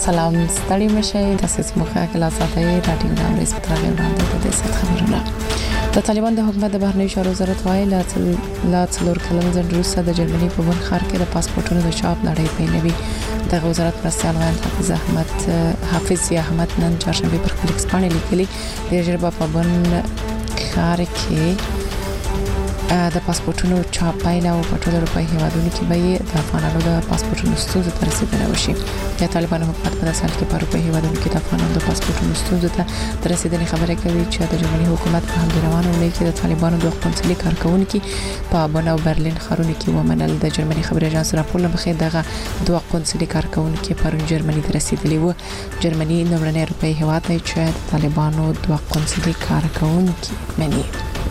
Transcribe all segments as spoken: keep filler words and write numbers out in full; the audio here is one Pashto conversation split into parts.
سلام ستړي مشه تاسو موږ کله ساتي رادیو نامرز پترغه وړاندې د ست خبرونه د طالبان د حکومت د بهرنی چارو وزارت وایي لا لا څلور کلن ځن روسه د جرمني په ون خار کې د پاسپورتونو د چاپ لړۍ پیلوي د وزارت مرستيال وایي حافظ احمد حافظ احمد نن چهارشنبه پر خپل ایکسپانه لیکلي د جربه په ون خار کې د پاسپورتونو چاپ پیل او په ټولو اروپایي هیوادونو کې به د افغانانو د پاسپورتونو ستونزې تر رسیدنه وشي د طالبانو حکومت په سال کې په اروپایي هیوادونو کې د افغانانو د پاسپورتونو ستونزې ته تر رسیدنې خبره کوي چې د جرمني حکومت په هم روانه ولې کې د طالبانو د قونسلي کارکونکو په بن او برلین ښارونو کې ومنل د جرمني خبري اژانس راپور لمخې دغه دوه قونسلي کارکونکو پرون جرمني ته رسیدلی وو جرمني نومړنی اروپایي هیواد دی چې د طالبانو دوه قونسلي کارکونکو مني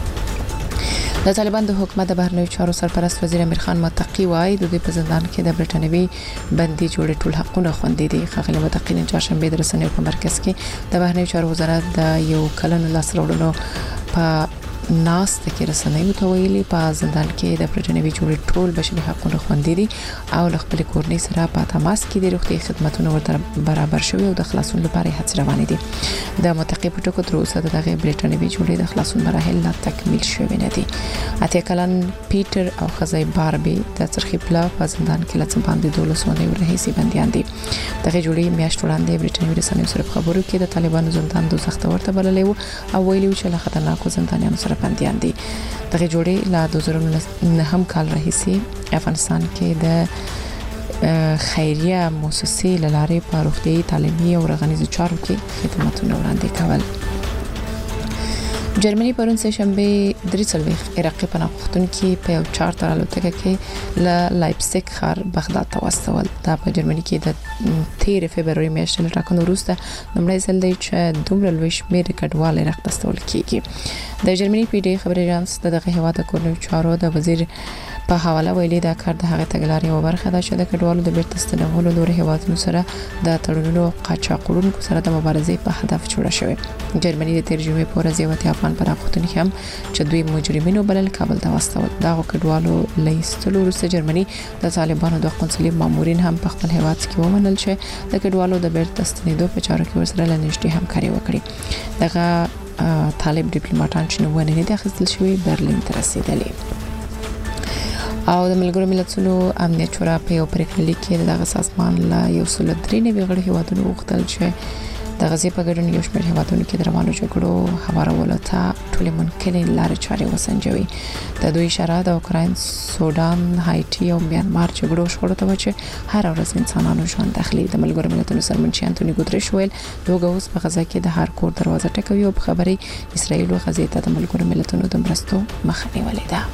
د طالبان د حکومت د بهرنیو چارو سرپرست وزیر امیر خان متقی وایي د دې په زندان کې د برټانوي بندي جوړې ټول حقونه خوندې دي خغلی متقی نن چهارشنبه د رسنیو په مرکز کې د بهرنیو چارو وزارت د یو کلن لاسوړلو په ناس د کې رسنیو ته ویلي په زندان کې د برټانوي جوړې ټول بشري حقونه خوندې دي او خپل کورنۍ سره په تماس کې د روغتي خدماتو ورته برابر شوی او د خلاصون لپاره هڅې روانې دي د متقی په ټکو تر اوسه دغه برټانوي جوړې د خلاصون مراحل لا تکمیل شوی نه دي اته کلن پیټر او خزای باربي د چرخي پلا په زندان کې لڅ باندې دولسونه ورهيسي بنديان دي دغه جوړې میاشت وړاندې برټانوي رسنیو سره خبرو کې د طالبانو زندان دوزخ ته ورته بللې او ویلي چې له خطرناکو زندانیانو سره بنديان دي دغه جوړې لا دوه زره نه هم کال راهيسي افغانستان کې د خیریه مؤسسې لاره په روغتي تعلیمي او رغنیزو چارو کې خدماتونه وړاندې کول جرمني پرون سه شنبه درې څلويخ عراقي پناهغښتون کې په یو چارتر الوتکه کې ل لایپزیګ ښار بغداد ته واستول دا په جرمني کې د تیر فبرवरी میاشتې له ټاکنو وروسته لومړی ځل دی چې دومره لوی شمېر کډوال عراق ته استول کیږي د جرمني پی ډي خبري اژانس دغه هیواد د کورنیو چارو د وزیر په حواله ویلي دا کار د هغه تګلارې او برخه ده چې د کډوالو د بیرته ستنولو نور هیوادونو سره د تړونونو قاچاقونکو سره د مبارزې په هدف جوړه شوې جرمني د ترجمه په ورځ یو افغان پناهغښتون هم چې دوی مجرمینو بلل کابل ته واستول دا کډوالو لیستلو وروسته جرمني د طالبانو د قونسلي مامورین هم په خپل هیواد کې ومنل چې د کډوالو د بیرته ستنېدو په چارو کې ورسره لنیشتي همکاري وکړي دغه طالب ډیپلوماټان چې نو نه دي اخیستل شوی برلین ته رسیدلی او د ملګرو ملتونو امنیت شورا په یو پریکړه لیکي دغه سازمان لا یو سل درې نوي غړي هیوادونو وغوښتل چې د غزې په ګډون یو شمېر هیوادونو کې د روانو جګړو هوارولو ته ټولې ممکنې لارې چارې وسنجوي د دوی اشاره د اوکراین سودان هایټي او میانمار جګړو شخړو ته چې هر ورځ انسانانو ژوند داخلي د ملګرو ملتونو سرمنشي انټونی ګوتریش ویل دوی اوس په غزه کې د هر کور دروازه ټکوي او خبري اسرائیل او غزې ته د ملګرو ملتونو د مرستو مخه نیولې ده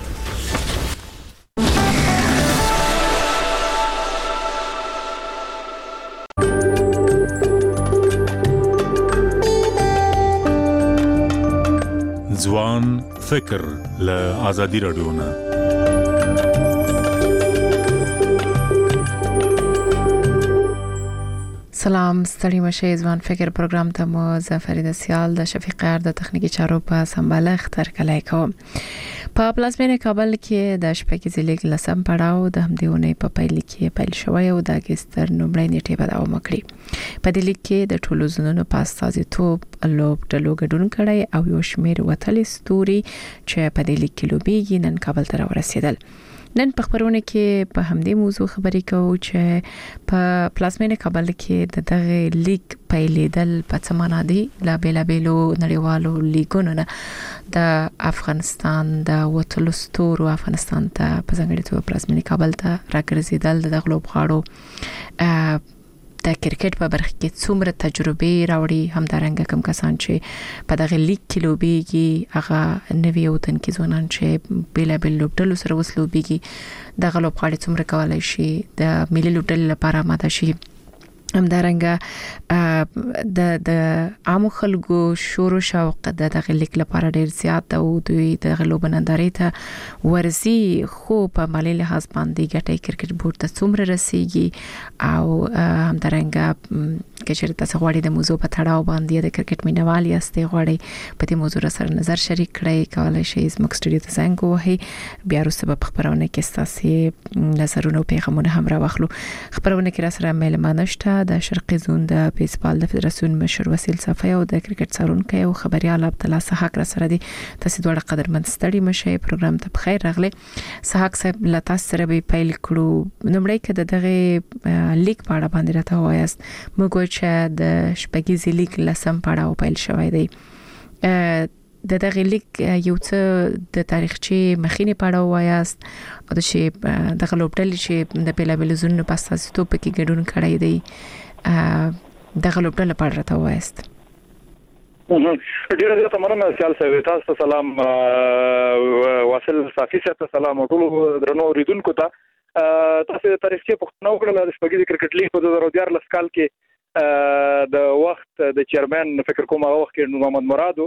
ځوان فکر له ازادي رادیو نه سلام ستړي مشه ځوان فکر پروګرام ته مو زفرید سیال د شفیق ار د تخنیکی چارو په سمبالښت ترکلای کوم په پلازمینه کابل کې د شپږ ځلې لسم پړاو د همدیونه په پیل کې پیل شوی او د اگستر نومړی نیټه په دوام کړی په دې لیک کې د ټولو زونونو په استازیتوب لوب ډلو ګډون کړی او یو شمېر وتلې ستوري چې په دې لیک کې لوبېږي نن کابل ته ورسېدل نن په خبرونه کې په همدې موضوع خبرې کوو چې په پلازمینه کابل کې د دغه لیک پیلېدل په څه معنا دي لا بیلا بیلو نړیوالو لیګونو نه د افغانستان د وټلو ستورو افغانستان ته په ځانګړي توګه پلازمینه کابل ته راګرځېدل د غلوب غاړو د کرکټ په برخه کې څومره تجربه راوړي همدارنګه کوم کسان چې په دغه لیګ کې لوبېږي هغه نوی او تنکي ځوانان چې بل بل لوبډلو سره وسلوبېږي د غلوب غاړي څومره کولای شي د ملي لوبډلې لپاره ماده شي همدارنګه د د عام خلکو شور او شوق د دغه لیک لپاره ډیر زیات او دوی د غلوبنداري ته ورزي خو په مالي لحاظ باندې ګټي کرکټ بورډ ته څومره رسیږي او همدارنګه کچېر تاسو غواړئ د موضوع په تړاو باندې د کرکټ مینوال یاستئ غواړئ په دې موضوع سره نظر شریک کړئ کولای شئ زموږ سټوډیو ته زنګ ووهئ بیا وروسته په خبرونه کې تاسو نظرونه او پیغامونه هم راوخلو خبرونه کې را سره مېلمانه شته د شرقي زون د بیسبال د فدراسیون مشر وسیل صفای او د کرکټ څارونکو او خبريال عبد الله سحاق را سره دي تاسو دوه قدرمن ستړي مشه پروګرام ته بخیر راغلي سحاق صاحب لتا سره به پیل کړو نمړی کې د دغه لیګ په اړه باندې راته وایاست موږ چې د شپږیزې لیګ لسم پړاو پیل شوی دی د دغه لیګ یو څه د تاریخچې مخینه پړاو وایاست او د شی د غلوبډل چې د بیلابل زونو په اساس ته په کې ګډون کړی دی د غلوبډل په اړه راته وایاست ډیره زیاته مننه سیال صاحب تاسو سلام واصل صافي ته سلام ټول درنو ریدونکو ته تاسو تاریخي پښتنو کړل د شپږی کرکټ لیګ په دوه هزار لس کال کې د وخت د چیرمن فکر کوم هغه وخت کې نور محمد مرادو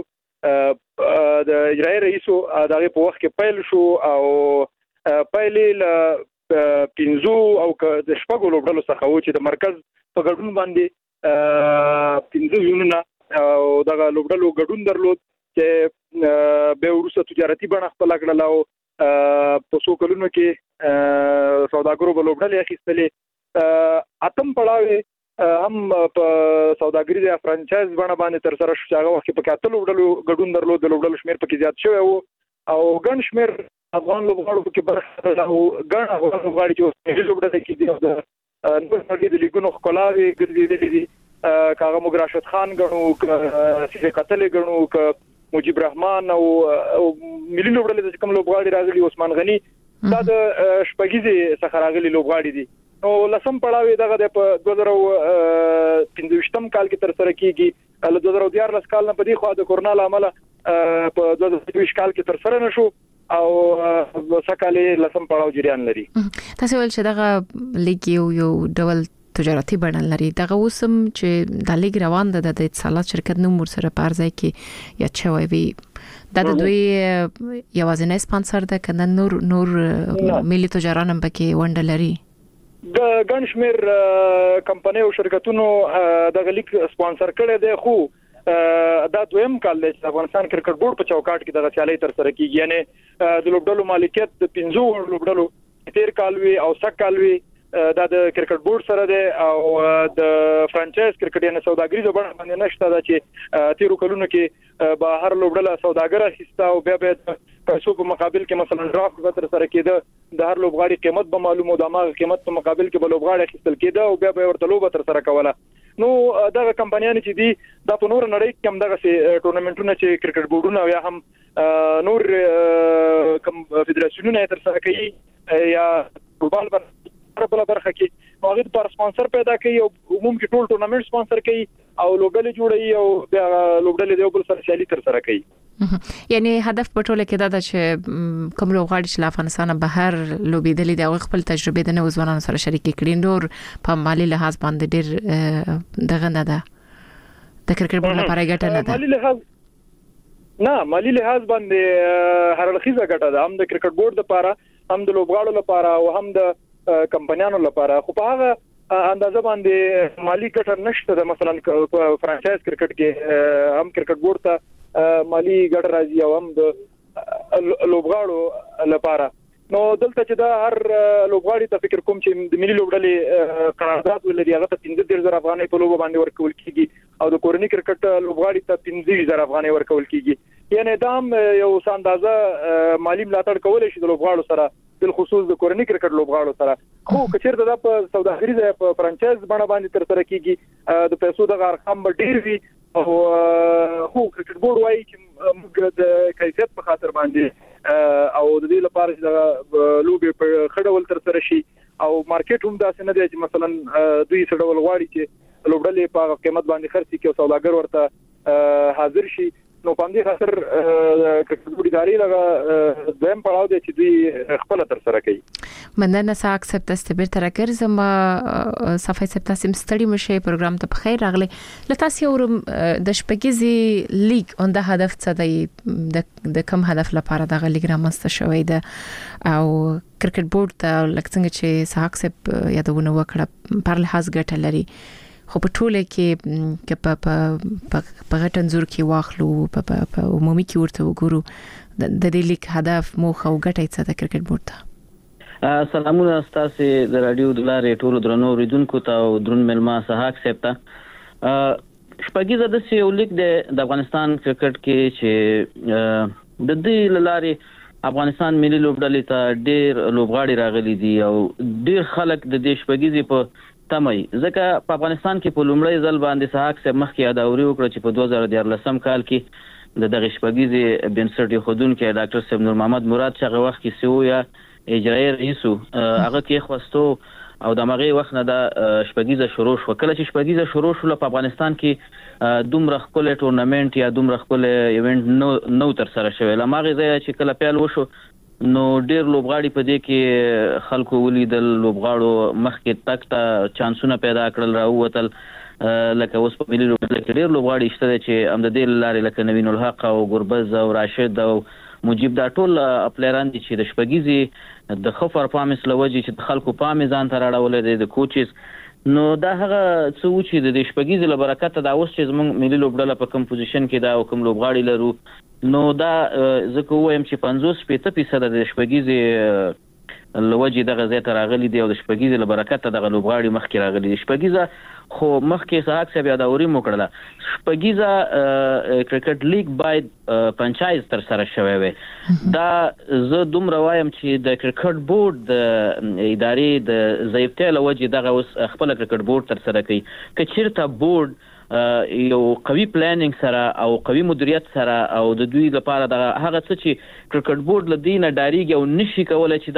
د اجرایي رئیسو دغه په وخت کې پیل شو او پیلې ل پینزو او د شپږو لوبډلو څخه و چې د مرکز په ګډون باندې پینزو یونونه او دغه لوبډلو ګډون درلود چې به ورسره تجارتي بڼه خپل کړل او په څو کلونو کې سوداګرو په لوبډلې اخیستلې اتم پړاوي هم په سوداګري د فرانچایز بڼه باندې تر سره شو هغه وخت په کې اتل لوبډلو ګډون درلود د لوبډلو شمیر پکې زیات شوی او او ګڼ شمیر افغان لوبغاړو کې برخه او ګڼ افغان لوبغاړي چې لوبډلې کې دي د نور د لیګونو خلاوي ګرځېدلې دي کاغه مو راشد خان غنو سیده قتل غنو ک مجيب رحمان او ملي لوبډلې د کوم لوبغاړي راغلي عثمان غني دا د شپږیزې څخه راغلي لوبغاړي دي او لسم پړاوي دغه د دوه زره پنځوستم کال کې تر سره کیږي له دوه زره دیارلس کال نه په دې خو د کورونا لامل په دوه زره دوه کال کې تر سره نشو او وسکاله لسم پړاو جریان لري تاسو ول چې دغه لیګ یو یو ډول تجارتي بڼه لري دغه اوسم چې د لیګ روان ده د اتصالات شرکت نوم ورسره پارځای کې یا چوي وي د دوی یوازینی سپانسر ده کنه نور نور ملي تجاران هم پکې ونډه لري د ګنشمیر کمپنۍ او شرکتونو د لیګ سپانسر کړي دي خو دا دویم کال د افغانستان کرکټ بورډ په چوکاټ کې د سیالي تر سره کیږي یعنی د لوبډلو مالکیت د پنځو لوبډلو تیر کالوي او سک کالوي دا د کرکټ بورډ سره ده او د فرانچایز کرکټ یعنی سوداګریزو بڼه باندې نشته دا چې تیرو کلونو کې به هر لوبډله سوداګر اخیسته او بیا به پیسو په مقابل کې مثلا ډرافټ تر سره کېده د هر لوبغاړي قیمت به معلومو د ماغه قیمت په مقابل کې به لوبغاړي اخیستل کېده او بیا به ورته لوبه تر سره کوله نو دغه کمپنیان چې دي دا په نور نړۍ کې هم دغه سي ټورنمنټونه چې کرکټ بورډونه یا هم نور کوم فدراسیونونه تر سره کوي یا فوټبال په برخه کې هغه پر سپانسر پیدا کوي او عموم کې ټول ټورنمنټ سپانسر کوي او لوګلې جوړي او د لوګلې د بل سره سیالي تر سره کوي یعنی هدف په ټوله کې دا ده چې کوم لوګاړي چې افغانستان بهر لوبېدلې د خپل تجربه د نوځوانانو سره شریک کړي نور په مالی لحاظ باندې ډېر دغه نه ده د کرکټ بورډ لپاره ګټه نه ده مالی لحاظ نه مالی لحاظ باندې هر لخيزه ګټه ده هم د کرکټ بورډ لپاره هم د لوبغاړو لپاره او هم د کمپنیانو لپاره خو په هغه اندازه باندې مالی ګټه نشته د مثلا فرانچایز کرکټ کې هم کرکټ بورډ ته مالی ګټه راځي او هم د لوبغاړو لپاره نو دلته چې دا هر لوبغاړي ته فکر کوم چې د ملي لوبډلې قرارداد ولري هغه ته پنځه زره افغانۍ په لوبه باندې ورکول کیږي او د کورنۍ کرکټ لوبغاړي ته پنځه زره افغانۍ ورکول کیږي یعنی دا یو اندازه مالی ملاتړ کول شي د لوبغاړو سره بل خصوص د کورنۍ کرکټ لوبغاړو سره خو کچېر د په سوداګریزه په فرانچایز باندې باندې تر سره کیږي د پیسو د ارقام به ډیر وي او خو کرکټ بورډ وايي چې موږ د کیفیت په خاطر باندې او د دې لپاره چې لوبي په خړول تر سره شي او مارکیټ هم داسې نه دی چې مثلا دوی سړول غواړي چې لوبډلې په قیمت باندې خرڅي کې او سوداګر ورته حاضر شي نو پاندې خاطر کرکټ بورډ ادارې لږه دیم پړاو دي چې دوی خپل تر سره کوي مننه ساک سب تستبر ترګرزم صفای سب تاسم ستړي مشه پروګرام ته بخیر راغلی لته سیورم د شپږیزي لیګ اون د هدف څه دی د کم هدف لپاره د لیګ رامنځته شوی دی او کرکټ بورډ ته لکه څنګه چې ساک سب یادونه وکړه پر لحاظ ګټه لري خو په ټوله کې کې په په غټ انزور کې واخلو په په عمومي کې ورته وګورو د دې لیک هدف موخه او ګټه څه د کرکټ بورډ ته. سلامونه تاسو د رادیو د لارې ټولو درنو اوریدونکو ته او درن ملما سهاک صاحب ته. شپږیزه د یو لیک د افغانستان کرکټ کې چې د دې لارې افغانستان ملي لوبډلې ته ډېر لوبغاړي راغلي دي او ډېر خلک د دې شپږیزې په تمای ځکه په افغانستان کې په لومړی ځل باندې سهاک صاحب مخکې یادوري وکړه چې په دوه زره دیارلسم کال کې د دغه شپږیزې بنسټ خودونکو ډاکټر صاحب نور محمد مراد چې هغه وخت کې سیو یا اجرایي رئیس هغه کې خوستو او د مغه وخت نه د شپږیزه شروع شو. کله چې شپږیزه شروع شو په افغانستان کې دومره خپل ټورنمنت یا دومره خپل ایونت نو نو تر سره شوی. لمغه ځای چې کله پیل وشو نو ډېر لوبغاړي په دې کې خلکو ولیدل، لوبغاړو مخکې تک ته چانسونه پیدا کړل راووتل. لکه اوس په ملي لوبډله کې ډېر لوبغاړي شته چې هم د دې لارې لکه نوین الحق او ګربز او راشد او مجيب دا ټول پلیران دي چې د شپږیزې د خو پرفارمنس لوجي چې خلکو په میزان ته راړول د کوچز. نو دا هغه څه و چې د شپږیزې له برکت دا اوس چې زموږ ملي لوبډله په کوم پوزیشن کې دا کوم لوبغاړي لرو نو دا ځکه وایم چې پنځوس شپږ فیصد د شپږیزې لوجي دغه ځای ته راغلي دی او د شپږیزې له برکت دغه لوبغاړي مخکې راغلي دي. شپږیزه خو مخکې سهاک صاحب یادوري مو کړله شپږیزه کرکټ لیګ باید پنچایز تر سره شوی وي. دا زه دومره وایم چې د کرکټ بورډ د ادارې د ضعیفتیا له وجې دغه اوس خپل کرکټ بورډ تر سره کوي. که چیرته بورډ یو قوي پلانینګ سره او قوي مدیریت سره او د دوی لپاره دغه هغه څه چې کرکټ بورډ لدینه ډاریږي او نشي کولای چې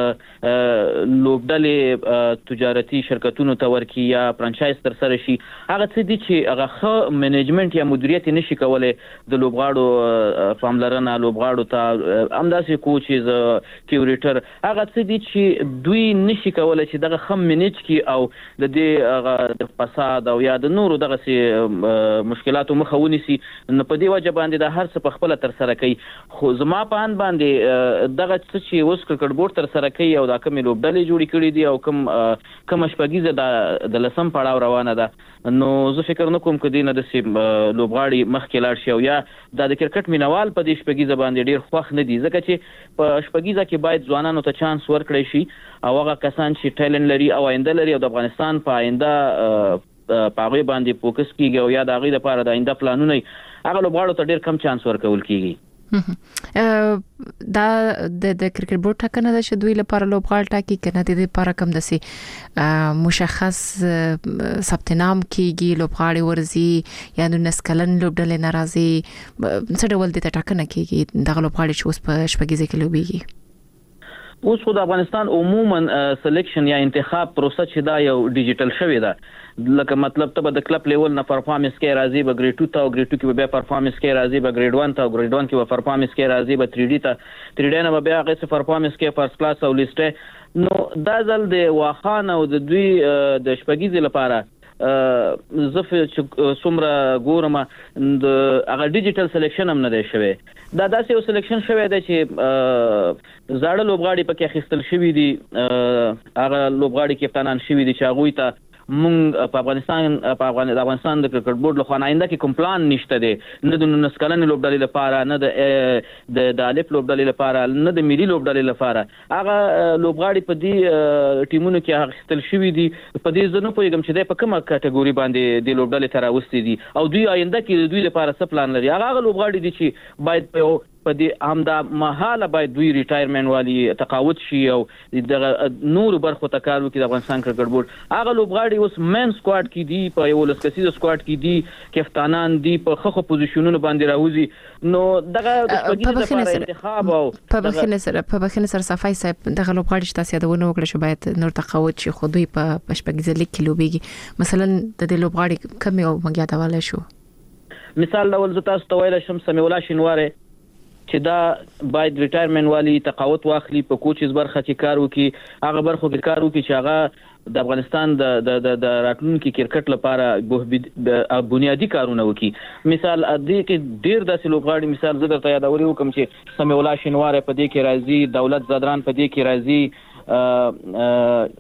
دغه لوبډلې تجارتي شرکتونو ته ورکي یا فرانچایز تر سره شي، هغه څه دي چې هغه ښه منیجمنت یا مدیریت نشي کولای د لوبغاړو پاملرنه لوبغاړو ته همداسې کوچز کیوریټر هغه څه دي چې دوی نشي کولای چې دغه ښه منیج کی او د دې هغه د فساد او یا د نورو دغه مشکلاتو مخه ونیسي. نو په دې وجه باندې د هر څه په خپل تر سره کوي. خو زما په ان باندې دغه څه چې اوس کرکټ بورډ تر سره کوي او دا کوم لوبډلې جوړې کړې دي او کوم کوم شپږیزه د لسم پړاو روانه ده، نو زه فکر نه کوم کدي نه د لوبغاړي مخکې لاړ شي او یا د کرکټ مینوال په دې شپږیزه باندې ډیر خوښ نه دي ځکه چې په شپږیزه کې باید ځوانانو ته چانس ورکړي شي او هغه کسان چې ټیلنټ لري او آینده لري او د افغانستان په آینده پاغوي باندې فوکس کیږي او یا د هغه لپاره د آینده پلانونه هغه لوبغاړو ته ډیر کم چانس ورکول کیږي. دا د کرکټ بورډ ټاکنه ده چې دوی لپاره لوبغاړي ټاکي کنه د دې لپاره کم دسي مشخص ثبت نام کیږي لوبغاړي ورزي یا د نسکلن لوبډلې ناراضي څه ډول د ټاکنه کیږي دغه لوبغاړي چې اوس په شپږیزه کې لوبيږي. اوس خو د افغانستان عموما سلیکشن یا انتخاب پروسه چې دا یو ډیجیټل شوی ده، لکه مطلب ته به د کلب لیول نه پرفارمنس کې راځي به ګریډ ټو ته او ګریډ ټو کې به پرفارمنس کې راځي به ګریډ ون ته او ګریډ ون کې به پرفارمنس کې راځي به تھری ډي ته تھری ډي نه به بیا هغه څه پرفارمنس کې فرست کلاس او لیسټ. نو دا ځل د واخان او د دوی د شپږیزې لپاره زف چې څومره ګورم د هغه ډیجیټل سلیکشن هم نه دی شوی. دا داسې یو سلیکشن شوی دی چې زاړه لوبغاړي پکې اخیستل شوي دي، هغه لوبغاړي کپتانان شوي دي چې هغوی ته مونږ په افغانستان په افغانستان د کرکټ بورډ لخوا آینده کې کوم پلان نشته دی، نه د نولس کلنې لوبډلې لپاره، نه د د الف لوبډلې لپاره، نه د ملي لوبډلې لپاره. هغه لوبغاړي په دې ټیمونو کې اخیستل شوي دي. په دې زه نه پوهېږم چې دی په کومه کټګوري باندې د لوبډلې ته راوستي دي او دوی آینده کې دوی لپاره څه پلان لري. هغه هغه لوبغاړي دي چې باید په په دې همدا مهاله باید دوی ریټایرمنټ والی تقاعد شي او د نور برخو ته کار وکړي. د افغانستان کرکټ بورډ هغه لوبغاړي اوس مین سکواډ کې دي، په یو لس کسیزه سکواډ کې دي، کپتانان دي، په خخو پوزیشنونو باندې راوځي. نو دغه د شپږیزې لپاره انتخاب او په بخښنه سره په بخښنه سره صفای صاحب دغه لوبغاړي چې تاسو یادونه وکړه چې باید نور تقاعد شي خو دوی په شپږیزه لیګ کې لوبيږي. مثلا د دې لوبغاړي کم یو مګیا دا شو مثال ډول ز تاسو ته ویل شم سمیع الله شینواره چې دا باید ریټایرمنټ والی تقاعد واخلي، په کوچز برخه کې کار وکړي، هغه برخو کې کار وکړي چې هغه د افغانستان د د د راتلونکي کرکټ لپاره بنیادی کارونه وکړي. مثال دې کې ډیر داسې لوبغاړي مثال زه درته یادوري وکم چې سمیع الله شینواره په دې کې راځي، دولت زادران په دې کې راځي،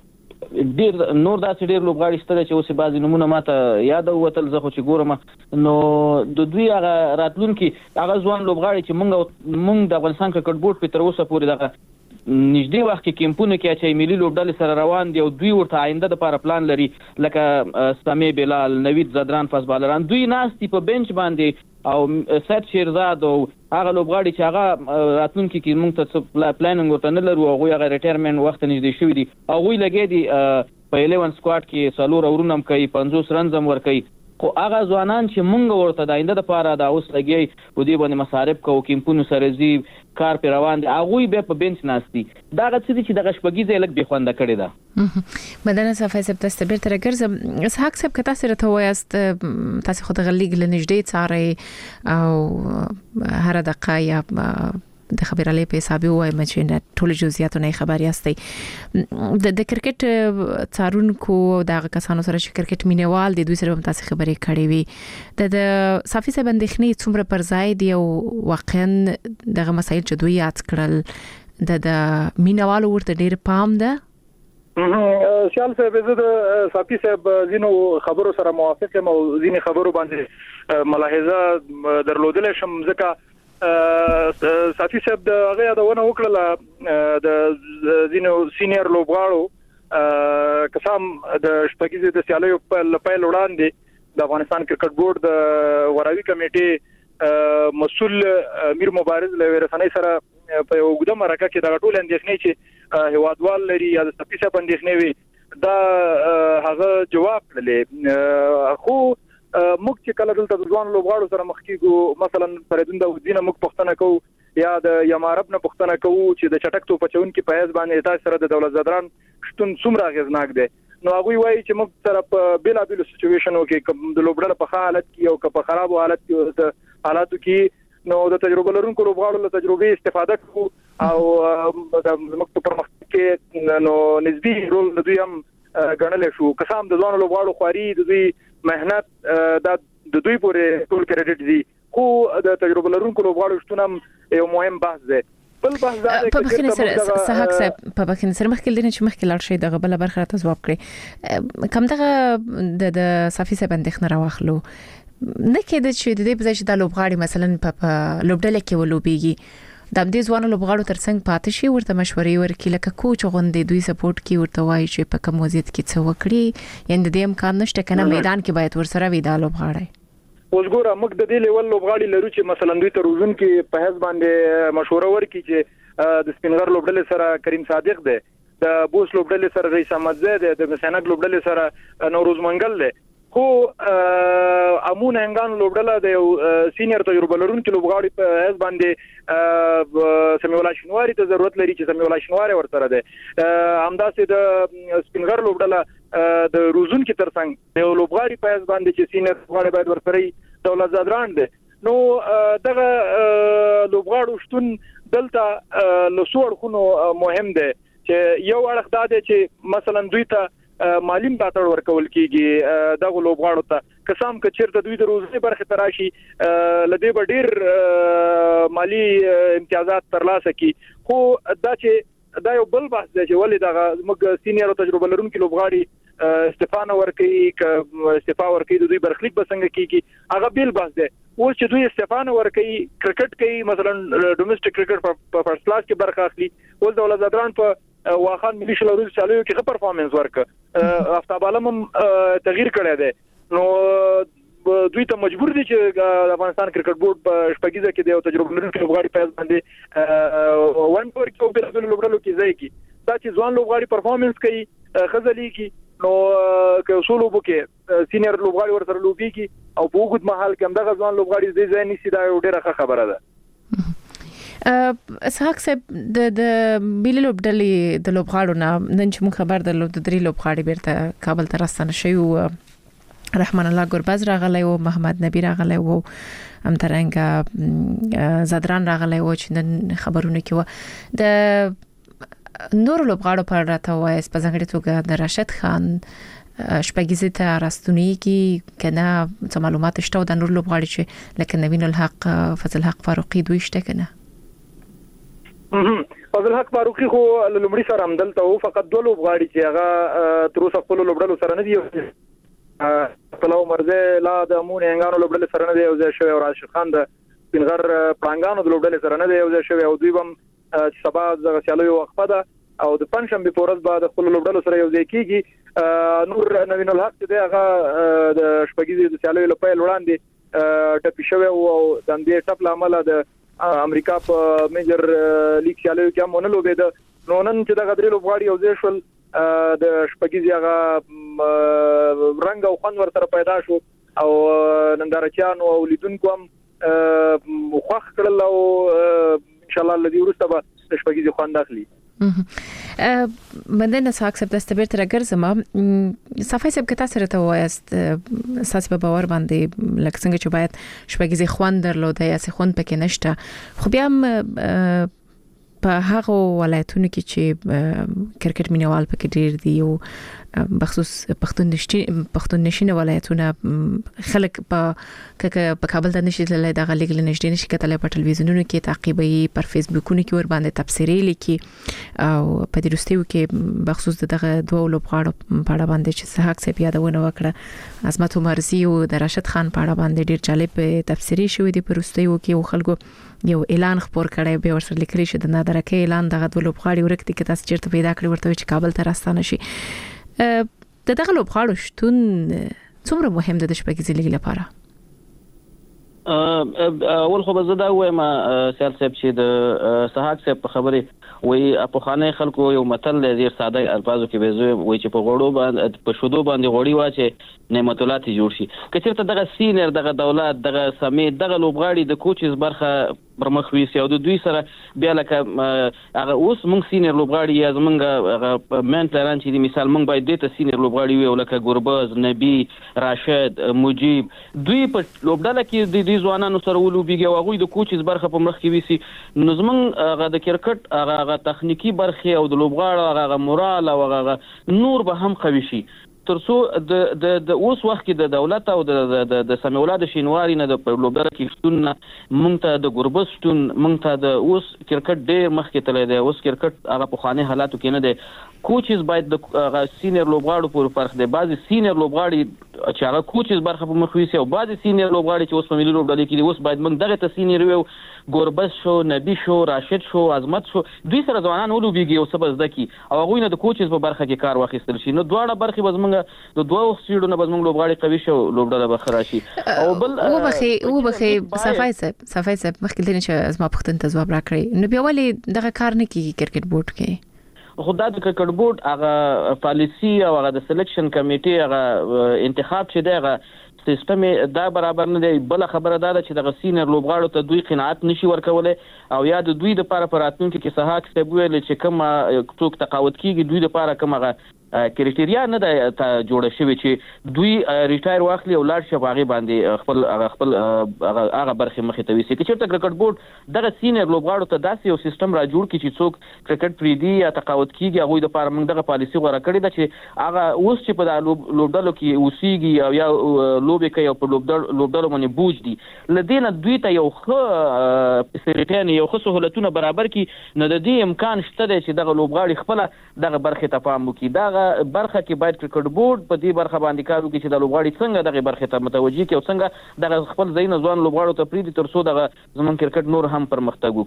ډیر نور داسې ډیر لوبغاړي ستل چې اوس بعضی نمونه ماته یاد وتل زه خو چې ګورم نو د دوی هغه راتلونکي هغه ځوان لوبغاړي چې مونږ مونږ د افغانستان کرکټ بورډ په تر اوسه پورې دغه نږدې وخت کې کیمپونه کې چې ملي لوبډلې سره روان دي او دوی ورته آینده د لپاره پلان لري لکه سامي بلال نوید زدران فاسبالران دوی ناستي په بنچ باندې او سید شیرزاد او هغه لوبغاړي چې هغه راتلونکي کې موږ ته پلانینګ ورته نه لرو هغه هغه ریټایرمنټ وخت نږدې شوی دي او وی لګي دي په الیون سکواډ کې څلور اورونم کوي پنځوس رنز هم ور کوي خو هغه ځوانان چې مونږ ورته د آینده لپاره د اوس لګي و دې باندې مصارف کوو کیمپونو سره زی کار پر روان دي هغه به په بنچ ناشتي دا غڅ دي چې د غشپګي زلک به خوانده کړی دا مدنه صفه سب تستبر تر ګرځم اسحاق سب کتا سره ته وایست تاسو خو د غلیګ لنجدې څاري او هر دقه یا د خبرالي په حساب وای چې ټول جزئیات نه خبر یاستي د د کرکټ څارونکو د کسانو سره چې کرکټ مینوال د دوی سره هم تاسو خبرې کړې وي د د صافي سره بندښنې څومره پر ځای دی او واقعا دغه مسایل چې دوی یاد کړل د د مینوال ورته ډیر پام ده سیال صاحب زه د صافي صاحب زینو خبرو سره موافق یم او زینې خبرو باندې ملاحظه درلودل شم ځکه صافي صاحب د هغه یادونه وکړه د زینو سینیئر لوبغاړو قسم د شپږیزې د سیالیو په لپاره وړاندې د افغانستان کرکټ بورډ د وراوي کمیټې مسؤل امیر مبارز له رسنۍ سره په یو وګړه مرکه کې د ټول اندېښنې چې هوادوال لري یا د صافي صاحب اندېښنې وي دا هغه جواب کړل خو موږ چې کله دلته ځوان لوبغاړو سره مخ کیږو مثلا فریدون داودینه موږ پښتنه کوو یا د یمارب نه پښتنه کوو چې د چټک تو پچون کې پایز باندې تاسو سره د دولت زدران شتون څومره غزناک دی نو هغه وایي چې موږ سره په بیل بیل سچويشنو کې د لوبډله په حالت کې او په خراب حالت کې د حالاتو کې نو د تجربه لرونکو لوبغاړو له تجربې استفاده کوو او د موږ په پرمختګ کې نو نسبی رول د دوی هم غنل شو قسم د ځوان لوبغاړو خواري د دوی مهنت د د دوی پورې ټول کریډټ دي خو د تجربه لرونکو لوبغاړو شتون یو مهم بحث دی بل بحث دا په بخینه سره صحاک صاحب په بخینه سره مخکې دنه چې مخکې لاړ شي دغه بل برخه ته جواب کړي کوم دغه د صافي صاحب اندېښنه راوخلو نه کېد چې د دې په ځای چې د لوبغاړي مثلا په لوبډله کې ولوبيږي د دې ځوانو لوبغاړو ترڅنګ پاتې شي ورته مشورې ورکړي لکه کوچ غوندې دوی سپورټ کوي ورته وایي چې په کوم وضعیت کې څه وکړي یعنی د دې امکان نشته کنه میدان کې باید ورسره وي د لوبغاړي اوس ګوره موږ د دې لیول لوبغاړي لرو چې مثلا دوی ته روزن کې په هیڅ باندې مشوره ورکړي چې د سپینغر لوبډلې سره کریم صادق دی د بوس لوبډلې سره رئیس احمد زید د مسنګ لوبډلې سره نوروز منګل دی خو امون هنګان لوبډله د سینیئر تجربه لرونکو لوبغاړي په هیڅ باندې سمي الله شنواری ته ضرورت لري چې سمي الله شنواری ورسره ده همداسې د سپینغر لوبډله د روزون کې ترڅنګ د لوبغاړي په هیڅ باندې چې سینیئر لوبغاړي باید ورسره دولت زادران ده نو دغه لوبغاړو شتون دلته لسوړ خونو مهم ده چې یو اړخ دا ده چې مثلا دوی ته مالی ملاتړ ورکول کیږي دغه لوبغاړو ته قسم کچیر د دوی د روزي برخه تراشي لدی به ډیر مالی امتیازات ترلاسه کی خو دا چې دا یو بل بحث دی چې ولې دغه موږ سینیئر تجربه لرونکو لوبغاړي استفانه ورکي ک استفا ورکي د دوی برخلیک بسنګ کیږي هغه بیل بحث دی اوس چې دوی استفانه ورکي کرکټ کوي مثلا ډومېسټک کرکټ په فرست کلاس کې برخه اخلي ول دولت زدران په واخان ملي شلوري چالو کې ښه پرفارمنس ورک افتاب عالم تغییر کړی دی نو دوی ته مجبور دي چې د افغانستان کرکټ بورډ په شپږیزه کې د تجربه لرونکو لوبغاړي په باندې ون ټور کې او په ټول لوبغاړو کې ځای کی دا چې ځوان لوبغاړي پرفارمنس کوي خزلي کی نو که اصول وبکه سینیئر لوبغاړي ورسره لوبي کی او په وګد محل کې هم دغه ځوان لوبغاړي د ځای نشي دا ډیره خبره ده اسحاق صاحب د د ملي لوبډلې د لوبغاړو نه نن چې موږ خبر درلود د درې لوبغاړي بیرته کابل ته راستنه شوی او رحمان الله ګورباز راغلی او محمد نبی راغلی او همدارنګه زدران راغلی او چې نن خبرونه کې و د نور لوبغاړو په اړه ته وایي په ځانګړي توګه د راشد خان شپږیزه ته راستونی کې کنه څه معلومات شته د نور لوبغاړي چې لکه نوین الحق فضل حق فاروقي دوی شته کنه فضل حق فاروقي خو لومړي سره هم دلته و فقط دوه لوبغاړي چې هغه تر اوسه خپل لوبډلو سره نه دي طلعو مرزه لا د مون انګانو لوبډل سره نه دی او ځای شوی او راشد خان د بنغر پړانګانو د لوبډل سره نه دی او ځای شوی او دوی هم سبا د سیالو وقفه ده او د پنځم په ورځ بعد خپل لوبډل سره یو ځای کیږي نور نوین الحق چې هغه د شپږیزې د سیالو لپاره وړاندې ټپي شوی او د دې ټپ لامل د امریکا په میجر لیګ سیالو کې هم ونه لوبېده نو نن چې د غدري لوبغاړي یو ځای شول د شپږیزې هغه رنگ او خوند ورته پیدا شو او نندارچیانو او لیدونکو هم خوښ کړل او ان شاء الله لدی ورسته به شپږیزې خوند اخلي بندنه ساک سب دستبر تر ګرځما صفای سب کتا سره ته وایست اساس په باور باندې لکه څنګه چې باید شپږیزې خوند درلوده یا سه خوند پکې نشته خو بیا هم په هغه ولایتونو کې چې کرکټ مینوال پکې ډیر دي او بخصوص پښتون نشي پښتون نشي ولایتونه خلک په په کابل د نشي له دغه لیګل نشي نشي کتلې په ټلویزیونونو کې تعقیبي پر فیسبوکونو کې ور باندې تبصری لیکي او په دې وروستیو کې بخصوص دغه دوه لوبغاړو په اړه باندې چې صحاک سي یادونه وکړه عظمت عمرزي او د راشد خان په اړه باندې ډیر جالب تبصری شوې دي په وروستیو کې خلکو یو اعلان خبر کړی به ورسره لیکلی شو د نادرکه اعلان دغه دوه لوبغاړي ورکتي کې تاسو چیرته پیدا کړی ورته چې کابل ته راستانه شي د دغه لوبغاړو شتون څومره مهم دی د شپږیزې لیګ لپاره اول خو به زه دا وایم سیال صاحب چې د صحاک صاحب په خبره وای په خانه خلکو یو متل لري ساده الفاظو کې به زه وای چې په غوړو باندې په شودو باندې غوړی واچي نعمت الله تی جوړ شي کچېرته دغه سینر دغه دولت دغه سمیت دغه لوبغاړي د کوچز برخه پرمخ وي سي او د دوی سره بیا لکه هغه اوس مونږ سینر لوبغاړي یا زمونږ هغه مین پلان چې مثال مونږ باید د سینر لوبغاړي وي لکه ګورباز نبی راشد مجيب دوی په لوبډاله کې د دې ځوانانو سره ولوبيږي او هغه د کوچز برخه په مخ کې وي سي نو زمونږ هغه د کرکټ هغه تخنیکی برخه او د لوبغاړو هغه مورال او هغه نور به هم قوي شي ترڅو د د د اوس وخت کې د دولت او د د د سمیولاد شینواری نه د لوبډاله کې شتون مونږ ته د ګوربز شتون مونږ ته د اوس کرکټ ډېر مخکې تللی دی اوس کرکټ هغه په خانه حالاتو کې نه دی کوچز باید د سینیر لوبغاړو په فرق دی بعضي سینیر لوبغاړي چې هغه کوچز برخه په مخ وي او بعضي سینیر لوبغاړي چې اوس په ملي لوبډاله کې اوس باید موږ دغه ته سینیر وي ګوربز شو نبی شو راشد شو عظمت شو دوی سره ځوانان ولوبيږي او سبز دکی او هغه نه د کوچز په برخه کې کار واخیستل شي نو دواړه برخه بزمنګ د دوه سیډو نه بزمنګ لوبغاړي قوي شو لوبډاله بخرا شي او بل او بخي او بخي صفای صاحب صفای صاحب مخکې دنه چې از ما پختن ته جواب راکړي نو بیا ولې دغه کار نه کیږي کرکټ بورډ کې خدای د کرکټ بورډ هغه پالیسی او هغه د سلیکشن کمیټي هغه انتخاب چې دغه سیستم دا برابر نه دی بل خبره ده چې د سینر لوبغاړو ته دوی قناعت نشي ورکولای او یا د دوی د لپاره پراتونکو کې صحاک سبب ویل چې کوم څوک تقاوت کیږي دوی د لپاره کومه کرایټیریا نه ده جوړه شوی چې دوی ریټایر واخلي او لاړ شي باغې باندې خپل خپل هغه برخه مخې ته وي چې چېرته کرکټ بورډ دغه سینر لوبغاړو ته داسې یو سیستم را جوړ کړي چې څوک کرکټ پریدي یا تقاوت کیږي هغه د لپاره موږ دغه پالیسی غوړه کړې ده چې هغه اوس چې په لوبډلو کې اوسېږي او یا لوبې کوي او په لوبډلو باندې بوج دي لدينا دوی ته یو ښه فیسیلیټي یو ښه سہولتونه برابر کړي نو د دې امکان شته چې دغه لوبغاړي خپل دغه برخه ته پام وکړي دغه برخه کې باید کرکټ بورډ په دې برخه باندې کار وکړي چې د لوبغاړي څنګه دغه برخه ته متوجي کړي او څنګه دغه خپل ځای نه ځوان لوبغاړو ته پریدي ترڅو دغه زمون کرکټ نور هم پرمختګ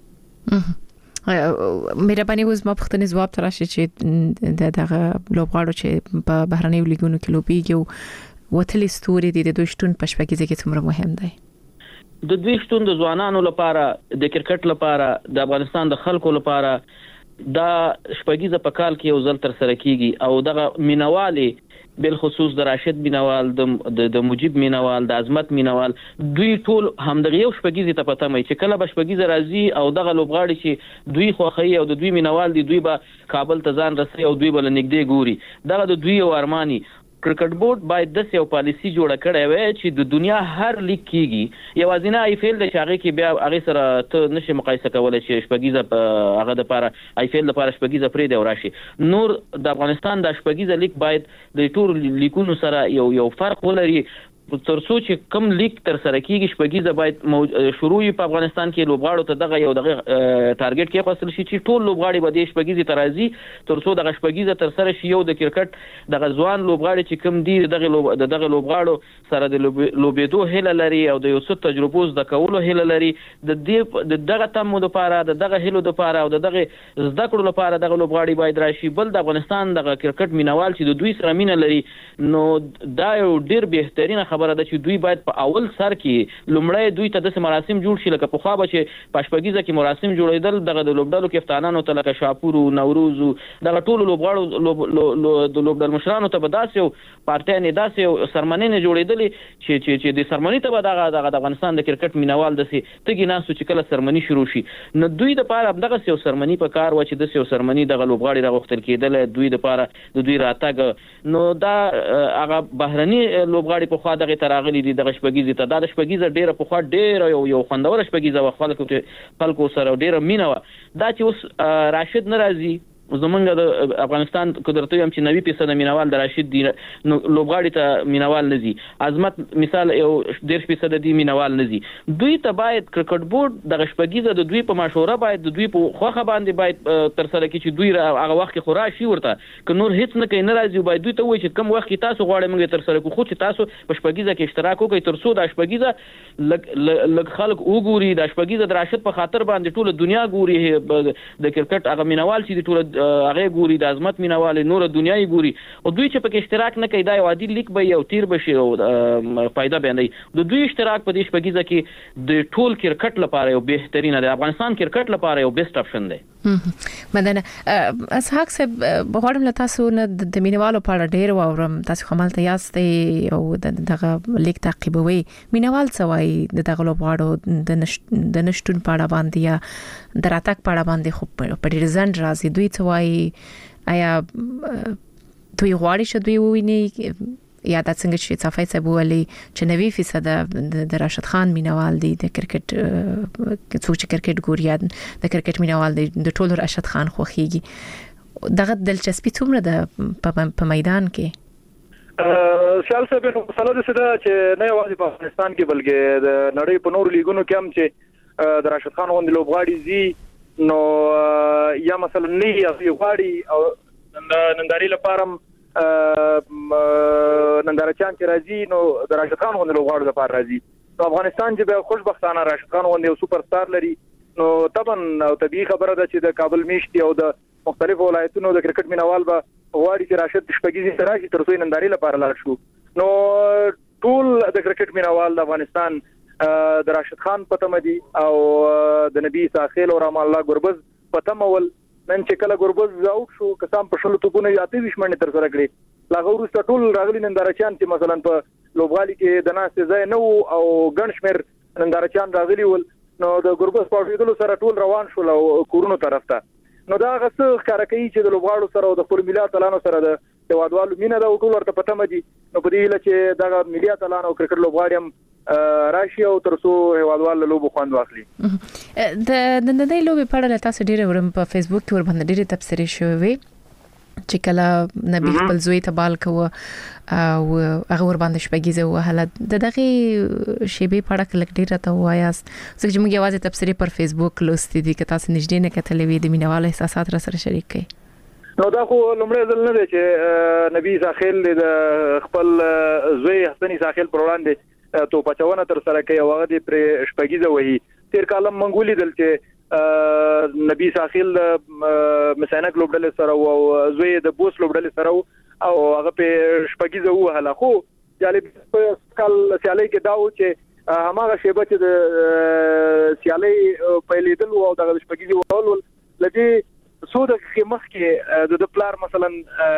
وکړي مهرباني وز ما پختنې جواب تراشي چې دغه لوبغاړو چې په بهرنۍ لیګونو کې لوبيږي او وتلې ستوري دي د دوی شتون په شپږیزه کې څومره مهم دی د دوی شتون د ځوانانو لپاره د کرکټ لپاره د افغانستان د خلکو لپاره دا شپږیزه په کال کې یو ځل تر سره کیږي او دغه مینوالي بل خصوص د راشد مینوال د د مجيب مینوال د عظمت مینوال دوی ټول همدغه یو شپږیزه ته پته مې چې کله به شپږیزه راځي او دغه لوبغاړي چې دوی خوخی او د دوی مینوال دي دوی به کابل ته ځان رسي او دوی به نږدې ګوري دغه د دوی ارمانی کرکټ بورډ باید د یو پالیسی جوړه کړې وي چې د دنیا هر لیګ کېږي یوازینه آی پی ایل د شاغي کې بیا هغه سره ته نشي مقایسه کولای چې شپږیزه هغه د لپاره آی پی ایل لپاره شپږیزه پرې دی وراشي نور د افغانستان د شپږیزه لیګ باید د ټول لیګونو سره یو یو فرق ولري ترڅو چې کم لیک تر سره کیږي شپږیزه باید شروع په افغانستان کې لوبغاړو ته دغه یو دغه ټارګټ کې خاصل شي چې ټول لوبغاړي به د شپږیزه ترازی ترڅو دغه شپږیزه تر سره شي یو د کرکټ دغه ځوان لوبغاړي چې کم دي دغه لوب دغه لوبغاړو سره د لوبېدو هله لري او د یو څه تجربو زده کولو هله لري د دې دغه تمو لپاره د دغه هلو لپاره او دغه زده کړو لپاره دغه لوبغاړي باید راشي. بل د افغانستان دغه کرکټ مینوال چې د دوی سره مینه لري نو دا یو ډیر بهترینه خبره ده چې دوی باید په اول سر کې لومړی دوی ته د مراسم جوړ شي لکه په خوا به چې په شپږیزه کې مراسم جوړېدل دغه د لوبډلو کپتانانو ته لکه شاپور او نوروز دغه ټول لوبغاړو د لوبډل مشرانو ته به داسې پارټیانې داسې سرمنې جوړېدلې چې چې چې د سرمنې ته به دغه دغه د افغانستان د کرکټ مینوال داسې تګي ناسو چې کله سرمنې شروع شي نو دوی د پاره دغه یو سرمنې په کار و چې د یو سرمنې دغه لوبغاړي راغوښتل کېدل دوی د پاره د دوی راتګ نو دا هغه بهرني لوبغاړي په خوا دغه تراغلي دي دغه شپږیزه ته دا د شپږیزه ډیره په خوا ډیره یو یو خوندور شپږیزه و خلکو ته خلکو سره ډیره مینه و دا چې اوس راشد ناراضي زمونږ د افغانستان قدرت هم چې نوي فیصد مینوال د راشد دی نو لوبغاړي ته مینوال نزي عظمت مثال یو ډیر فیصد دی مینوال نزي دوی ته باید کرکټ بورډ د شپږیزه د دوی په مشوره باید د دوی په خوخه باندې باید تر سره کې چې دوی هغه وخت کې خورا شي ورته ک نور هیڅ نه کوي ناراضي باید دوی ته وایي چې کم وخت کې تاسو غواړئ موږ تر سره کو خو چې تاسو په شپږیزه کې اشتراک وکړئ تر څو د شپږیزه لګ خلک وګوري د شپږیزه د راشد په خاطر باندې ټول دنیا ګوري د کرکټ هغه مینوال چې ټول هغه ګوري د عظمت مینوال نور دنیاي ګوري او دوی چې پکې اشتراک نه کوي دا یو عادي لیک به یو تیر بشي او فائدہ باندې د دوی اشتراک په دې شپږیزه کې د ټول کرکټ لپاره یو بهترینه د افغانستان کرکټ لپاره یو بیسټ اپشن دی. مدنه اسحاق صاحب بغواړم له تاسو نه د مینوالو په اړه ډیر واورم تاسو خمال ته یاستئ او دغه لیک تعقیبوي مینوال څه وایي دغه لوبغاړو د د نشټون په اړه باندې یا د راتګ په اړه باندې خو په ډیر ځند راځي دوی څه وایي آیا دوی غواړي چې دوی وویني یا د څنګه چې صفای صاحب ولي چې نوي فیصد د راشد خان مینوال دی د کرکټ څوک چې کرکټ ګوري د کرکټ مینوال دی د ټولو راشد خان خوخيږي دغه دلچسپي څومره ده په میدان کې سیال صاحب نو مسله ده چې نه یوازې په افغانستان کې بلکې د نړۍ په نورو لیګونو کې هم چې د راشد خان غوندې لوبغاړي زی نو یا مثلا نه یې غواړي او ننداري لپاره نندارچان چې راځي نو د راشد خان غوندې لوبغاړو لپاره راځي نو افغانستان چې به خوشبختانه راشد خان غوندې یو سوپر سٹار لري نو طبعا او طبيعي خبره ده چې د کابل میشتي او د مختلفو ولایتونو د کرکټ مینوال به غواړي چې راشد شپږیزه سره راشي تر څو ننداري لپاره لاړ شو نو ټول د کرکټ مینوال د افغانستان د راشد خان پته مدي او د نبی ساخیل او رحمان الله ګربز پته مول نن چې کله ګربز اوټ شو کسان په شلو توپونه یاتې وشمنه تر سره کړې لا غوړسته ټول راغلي نندارچان چې مثلا په لوبغالي کې د ناس ځای نو او ګنشمیر نندارچان راغلي ول نو د ګربز په ویډلو سره ټول روان شول او کورونو طرف ته نو دا غسه ښکارا کوي چې د لوبغاړو سره او د فورمولا تلانو سره د هوادوالو مینه دا ټول ورته پته مدي نو په دې لچ چې د ملي تلانو کرکټ لوبغاړي هم راشي او ترڅو هوادوال لوبو خوند واخلي د د نړۍ لوبي په اړه تاسو ډیره ورم په فیسبوک کې ور باندې ډیره تبصرې شوې چې کله نبی خپل زوی ته بال کوه او هغه ور باندې شپږیزه وهله د دغه شیبې په اړه کلک ډیره ته وایاست ځکه چې موږ یوازې تبصرې پر فیسبوک لوستې دي که تاسو نږدې نه کتلې وي د مینوال احساسات را سره شریک کړئ نو دا خو لمړی ځل نه دی چې نبی ساخیل د خپل زوی حسنی ساخیل پر وړاندې تو پچاونه تر سره کوي او هغه د پر شپږیزه وهي تیر کالم منګولي دل چې نبی ساخیل مسانک لوبډل سره او زوی د بوس لوبډل سره او هغه په شپږیزه وهله خو جالب کال سیالي کې داو چې هغه شیبه چې د سیالي په لیدل او د شپږیزه وهول لدی سود خمخ کې د پلار مثلا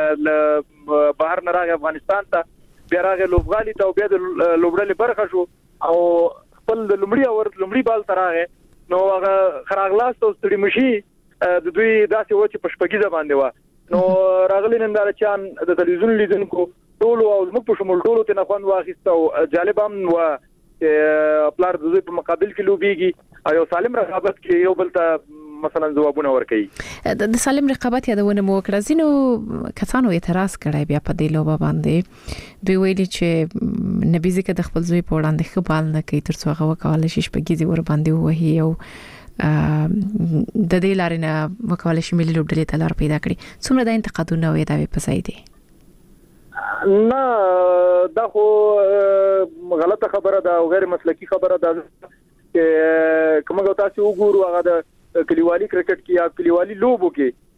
بهر نه راغی افغانستان ته بیا راغی لوبغالي ته او بیا د لوبډلې برخه شو او خپل د لومړي اور لومړي بال تراغه نو هغه خراغلاس او ستړي مشي د دوی داسې و چې په شپږیزه باندې و نو راغلی نندارچان د تلویزیون لیدونکو ټول او موږ په شمول ټول ته نه خوان واخیسته او جالب هم و پلار د دوی په مقابل کې لوبيږي او یو سالم رقابت کې یو بل ته مثلا ځوابونه ورکړي. د سالم رقابت یادونه مو کړه، زینو کسانو اعتراض کړی بیا په دې لوبه باندې، دوی ویلي چې نبی زکه د خپل زوی په وړاندې خبال نه کوي ترڅو هغه وکول شي شپږیزي ور باندې وهي او د دې لارې نه وکول شي ملي لوبډلې ته لار پیدا کړي. څومره د انتقادونو وې دا په صحیح دي؟ نه دا خو غلطه خبره ده او غیر مسلکی خبره ده چې کومه تاسو وګورو هغه د کلیوالي کرکټ کې یا کلیوالي لوبو کې